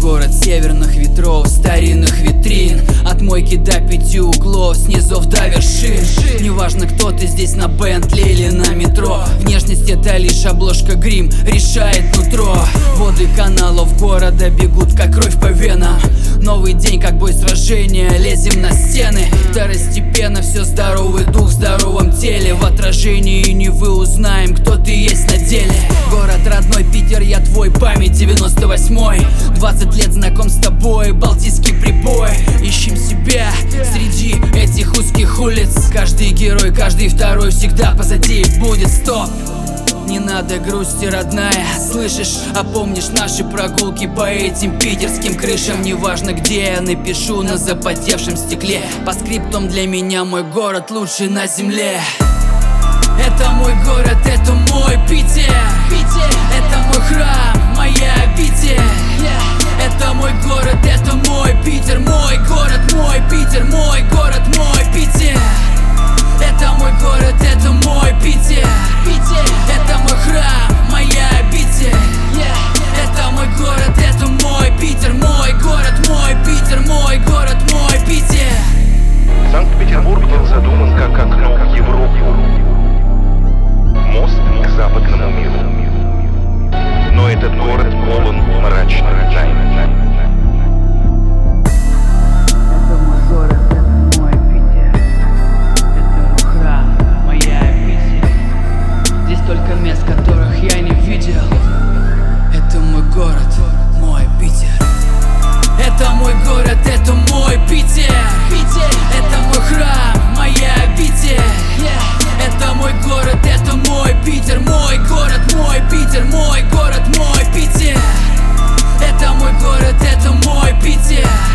город северных ветров, старинных витрин, от мойки до 5 углов, с низов до вершин. Неважно, кто ты здесь, на Бентли или на метро, внешность это лишь обложка, грим решает нутро. Воды каналов города бегут, как кровь по венам. Новый день, как бой сражения, лезем на стены. Второстепенно все здоровый дух в здоровом теле. В отражении Невы узнаем, кто ты есть на деле. Город родной, Питер, я твой, память 98-й. 20 лет знаком с тобой, балтийский прибой. Ищем себя среди этих узких улиц. Каждый герой, каждый второй всегда позади будет. Стоп! Не надо грусти, родная, слышишь? А помнишь наши прогулки по этим питерским крышам? Неважно где, я напишу на запотевшем стекле. По скриптам для меня мой город лучший на земле. Это мой город, это мой Питер. Это мой храм, моя обитель. Это мой город, это мой Питер. Мой город, мой Питер, мой город, мой Питер. Это мой город, это мой Питер. Это мой храм, моя обитель. Это мой город, это мой Питер. Мой город, мой Питер, мой город, мой Питер. Санкт-Петербург был задуман как окно в Европу, мост к западному миру. Но этот город полон мрачных тайн. Это мой город, это мой Питер. Это мой храм, моя обитель. Здесь столько мест, которых я не видел. Это мой город, мой Питер. Это мой город, это мой Питер. Это мой храм, моя обитель. Это мой город, это мой Питер. Мой город, мой Питер, мой город, мой Питер. Это мой город, это мой Питер.